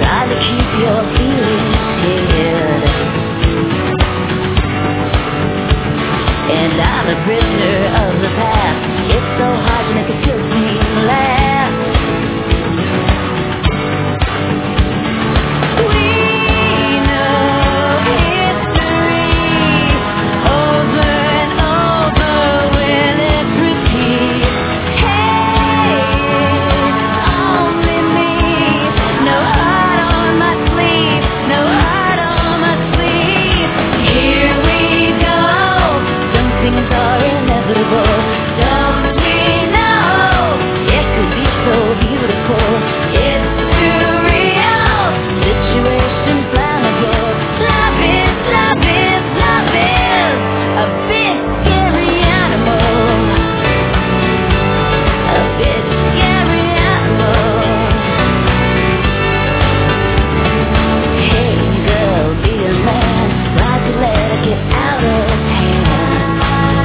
trying to keep your feelings hid. And I'm a prisoner of the past. It's so hard to make it still seem last. We know history over and over will it repeat. Hey, only me. No heart on my sleeve. No heart on my sleeve. Here we go. Some things are inevitable. Don't we know? It could be so beautiful. It's too real. Situation flammable. Love is, love is, love is a big scary animal. A big scary animal. Hey girl, be a man. Try to let it get out of hand.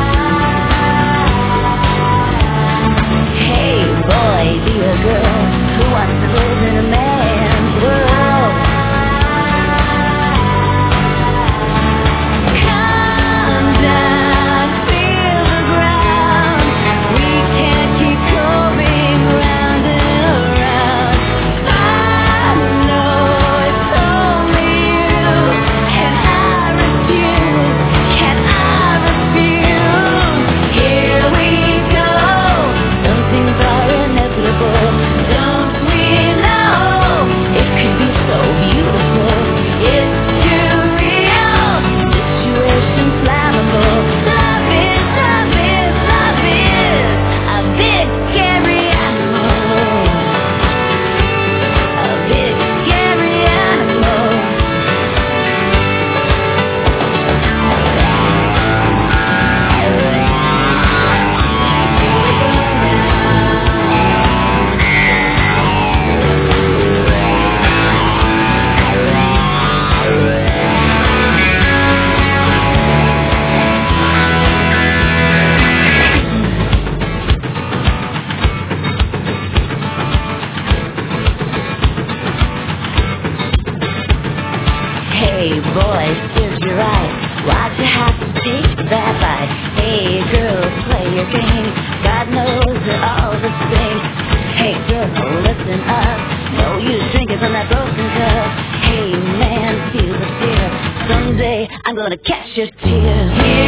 Hey boy, be a girl who wants to live in a man's world. Come down, feel the ground. We can't keep going round and around. I know it's only you, and I refuse. Can I refuse? Here we go. Some things are inevitable. Don't we know? It could be so beautiful. It's too real. Situation flammable. Love is, love is, love is a big scary animal. A big scary animal. Hey boy, serves you right. Why'd you have to take that bite? Hey girl, play your game. God knows they're all the same. Hey girl, listen up. No use drinking from that broken cup. Hey man, feel the fear. Someday I'm gonna catch your tears.